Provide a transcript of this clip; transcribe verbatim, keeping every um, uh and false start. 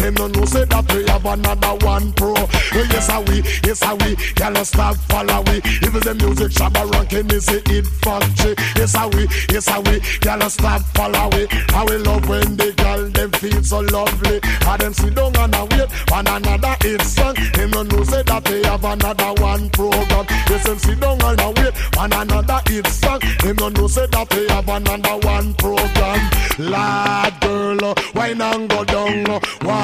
Them no know say that we have another one pro. Yes I we, yes I we, y'all stop follow we. Even the music Shabba ranking is a hit factory. Yes I we, yes I we, y'all stop follow we. I will love when the girl them feel so lovely. And them sit down and a wait on another hit song. Them no know say that they have another one program. Yes them sit down and a wait on another hit song. Them no know say that they have another one program. Lad girl, why not go down?